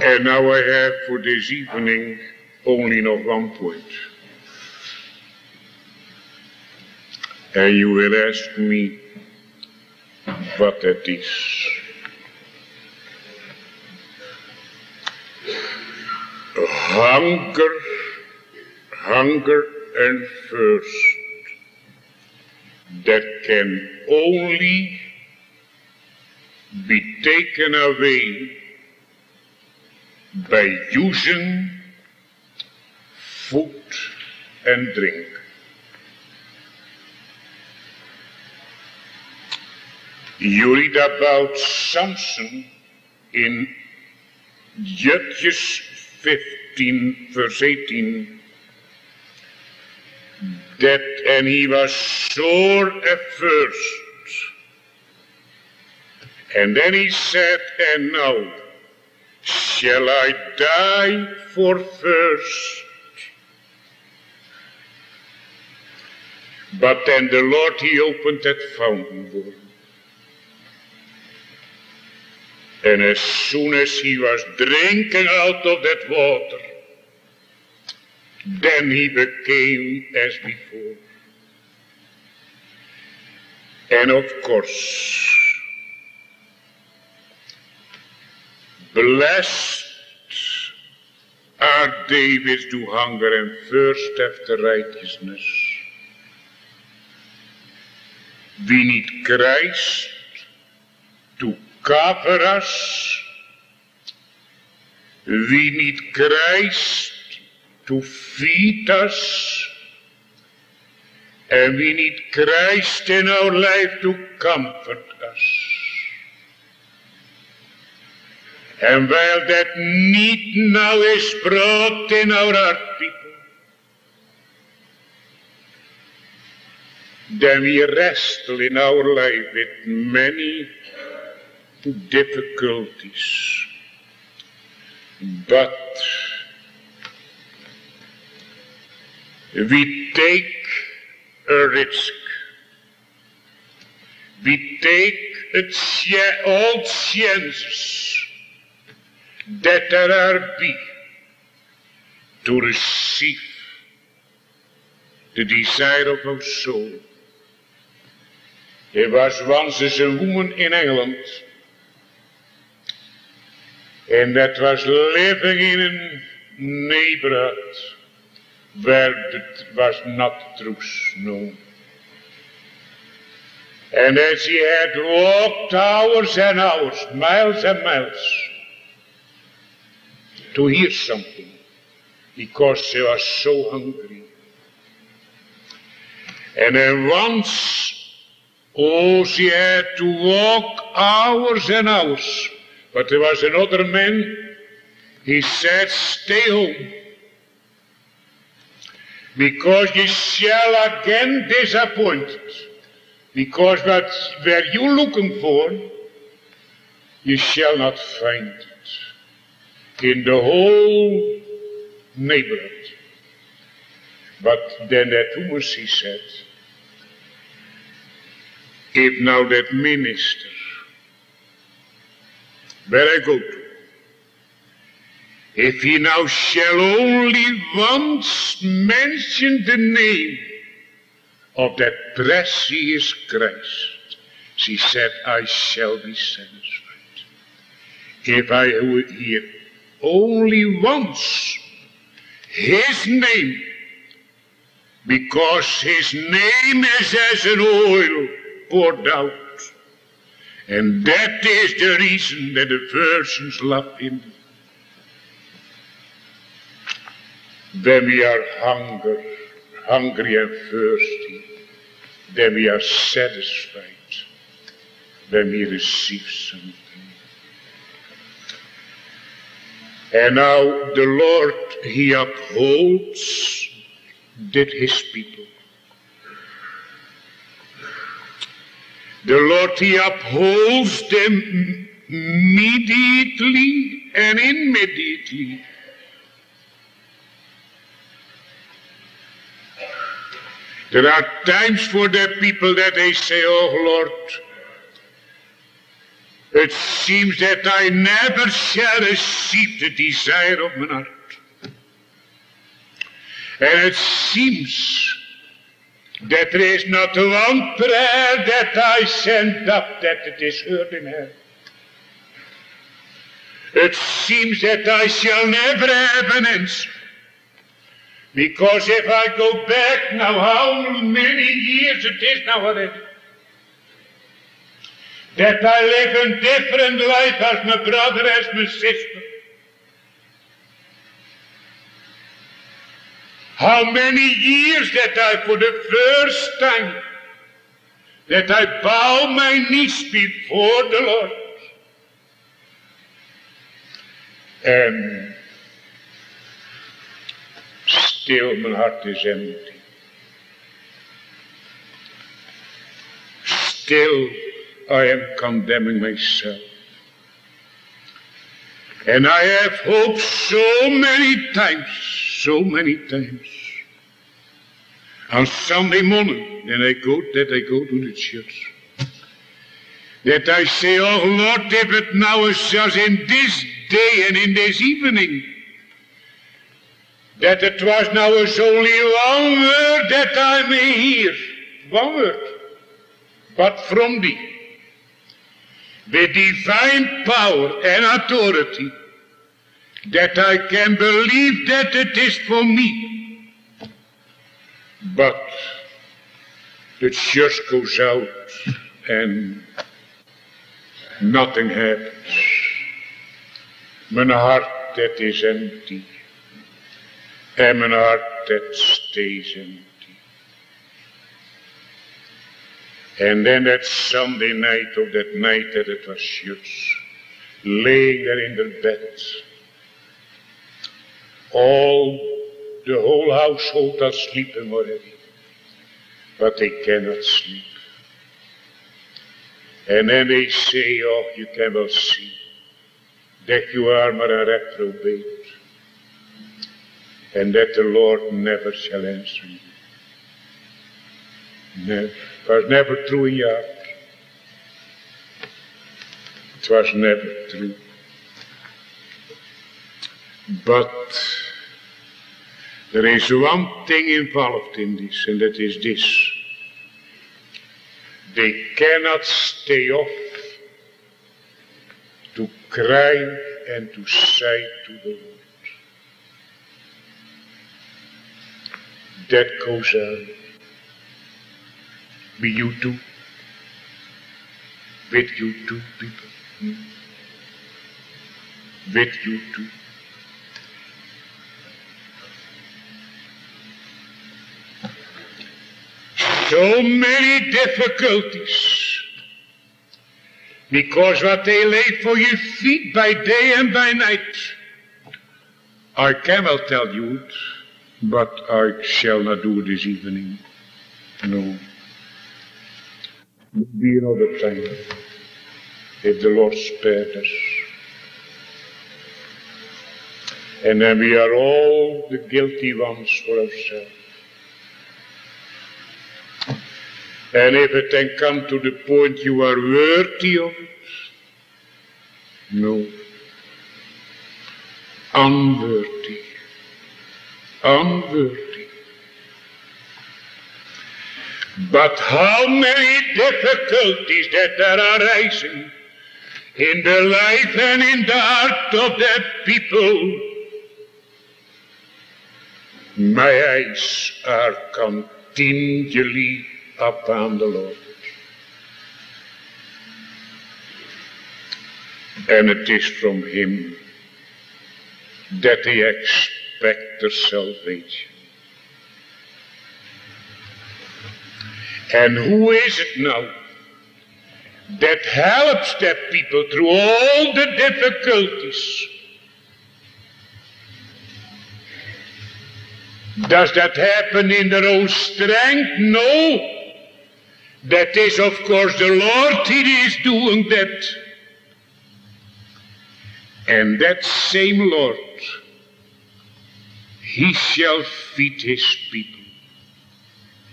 And now I have for this evening only noch one point. And you will ask me what that is. Hunger, hunger and thirst that can only be taken away by using food and drink. You read about Samson in Judges fifteen, verse eighteen, that and he was sore athirst. And then he said, and now shall I die for thirst? But then the Lord, he opened that fountain for him. And as soon as he was drinking out of that water, then he became as before. And of course, blessed are they which do hunger and thirst after righteousness. We need Christ to cover us. We need Christ to feed us. And we need Christ in our life to comfort us. And while that need now is brought in our heart, people, then we wrestle in our life with many difficulties. But we take a risk. We take a ch- all chances that there are be to receive the desire of our soul. There was once a woman in England, and that was living in a neighborhood where it was not truth known. And as she had walked hours and hours, miles and miles, to hear something, because she was so hungry. And then once, oh, she had to walk hours and hours. But there was another man, he said, stay home, because you shall again disappointed. Because what were you looking for, you shall not find it in the whole neighborhood. But then that woman, she said, if now that minister, where I go to, if he now shall only once mention the name of that precious Christ, she said, I shall be satisfied. If I would hear only once his name, because his name is as an oil poured out. And that is the reason that the virgins love him. When we are hungry, hungry and thirsty, then we are satisfied when we receive something. And now the Lord, he upholds did his people. The Lord, he upholds them immediately and immediately. There are times for the people that they say, oh Lord, it seems that I never shall receive the desire of my heart. And it seems that there is not one prayer that I send up that it is heard in heaven. It seems that I shall never have an answer. Because if I go back now, how many years it is now already, that I live a different life as my brother, as my sister. How many years that I, for the first time, that I bow my knees before the Lord. And still my heart is empty. Still I am condemning myself. And I have hoped so many times, so many times. On Sunday morning, and I go that I go to the church, that I say, oh Lord, if it now is just in this day and in this evening, that it was now is only one word that I may hear, one word, but from thee, with divine power and authority, that I can believe that it is for me. But the church goes out and nothing happens. My heart that is empty, and my heart that stays empty. And then that Sunday night, or that night that it was church, laying there in the bed, all the whole household are sleeping already, but they cannot sleep. And then they say, oh, you can well see that you are but a reprobate, and that the Lord never shall answer you. Never. It was never true in your heart. It was never true. But there is one thing involved in this, and that is this. They cannot stay off to cry and to say to the Lord. That goes on. With you too. With you too, people. Hmm? With you too. So many difficulties, because what they lay for your feet by day and by night, I can well tell you it, but I shall not do it this evening. No. It will be another time, if the Lord spared us. And then we are all the guilty ones for ourselves. And if it then come to the point you are worthy of it, no. Unworthy. Unworthy. But how many difficulties that are arising in the life and in the heart of that people. My eyes are continually upon the Lord. And it is from Him that they expect their salvation. And who is it now that helps that people through all the difficulties? Does that happen in their own strength? No. That is, of course, the Lord. He is doing that. And that same Lord, He shall feed His people.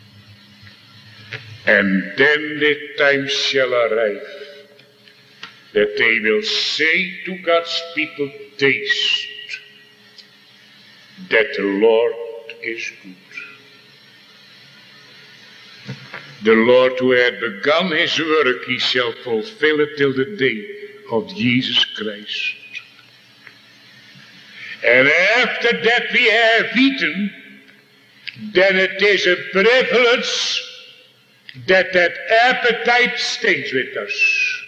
And then the time shall arrive that they will say to God's people, taste that the Lord is good. The Lord who had begun his work, he shall fulfill it till the day of Jesus Christ. And after that we have eaten, then it is a privilege that that appetite stays with us.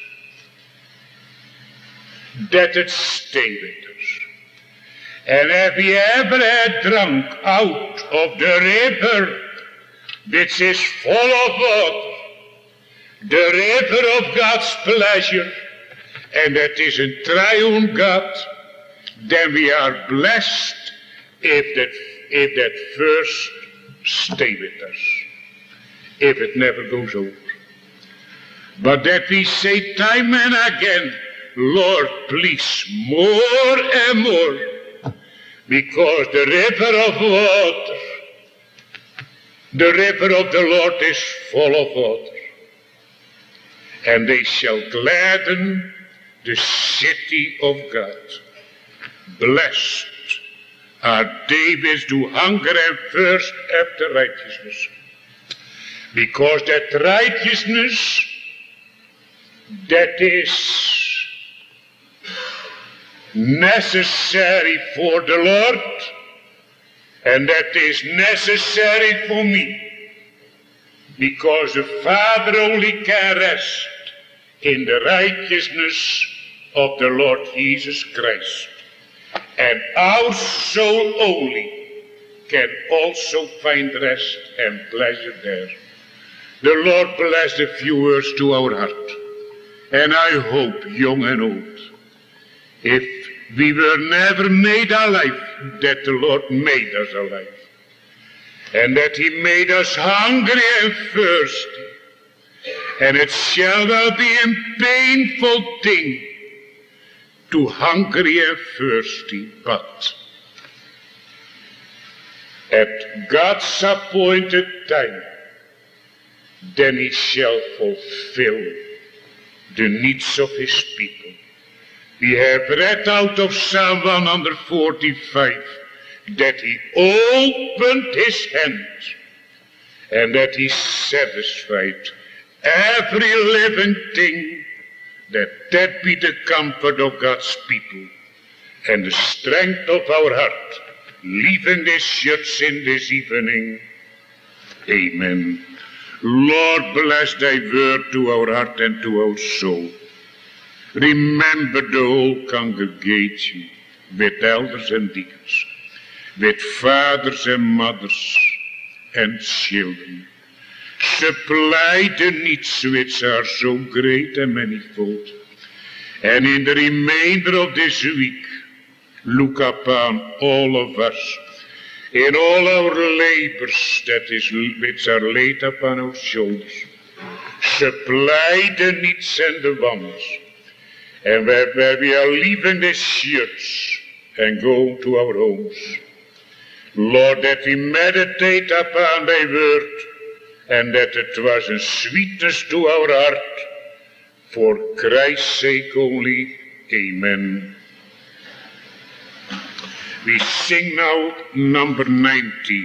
That it stays with us. And if we ever had drunk out of the river which is full of water, the river of God's pleasure, and that is a triune God, then we are blessed if that, if that first stay with us, if it never goes over. But that we say time and again, Lord, please, more and more, because the river of water, the river of the Lord is full of water, and they shall gladden the city of God. Blessed are they which do hunger and thirst after righteousness, because that righteousness, that is necessary for the Lord, and that is necessary for me, because the Father only can rest in the righteousness of the Lord Jesus Christ. And our soul only can also find rest and pleasure there. The Lord bless the few words to our heart. And I hope, young and old, if we were never made alive, that the Lord made us alive. And that he made us hungry and thirsty. And it shall well be a painful thing to hungry and thirsty, but at God's appointed time, then he shall fulfill the needs of his people. We have read out of Psalm one forty-five that he opened his hand and that he satisfied every living thing, that that be the comfort of God's people and the strength of our heart, leaving this church in this evening. Amen. Lord, bless thy word to our heart and to our soul. Remember the whole congregation with elders and deacons, with fathers and mothers and children. Supply the needs which are so great and manifold. And in the remainder of this week, look upon all of us, in all our labors that is, which are laid upon our shoulders. Supply the needs and the wants. And where, where we are leaving this church and go to our homes, Lord, that we meditate upon thy word, and that it was a sweetness to our heart, for Christ's sake only. Amen. We sing now number ninety.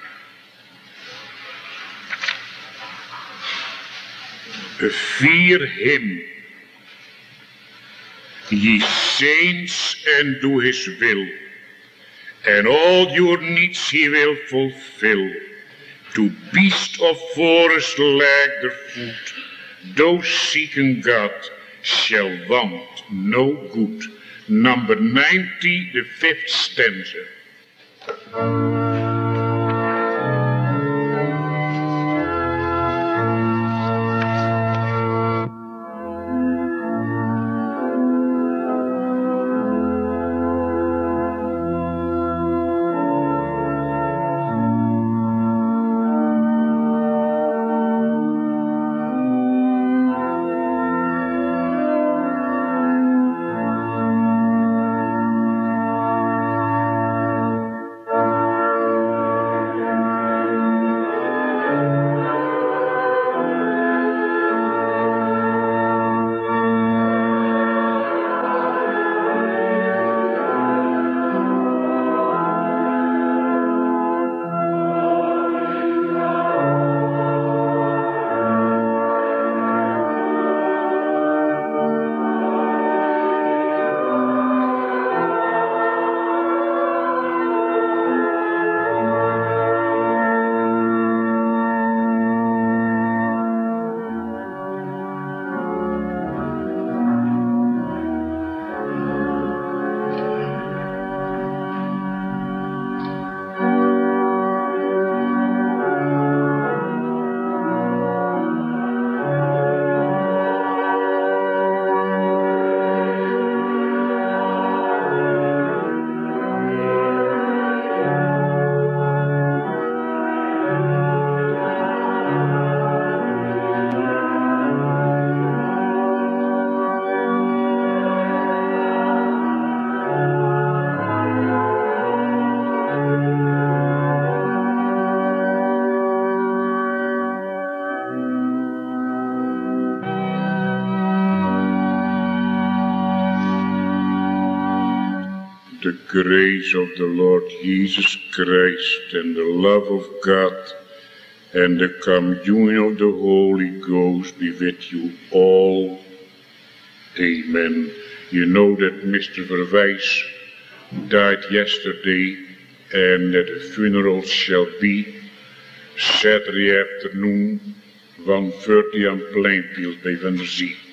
Fear him, ye saints, and do his will, and all your needs he will fulfill. To beast of forest lack their food, those seeking God shall want no good. Number ninety, the fifth stanza. grace of the Lord Jesus Christ and the love of God and the communion of the Holy Ghost be with you all. Amen. You know that Mister Verwijs died yesterday and that the funeral shall be Saturday afternoon, one thirty on Plainfield by Van der Zee.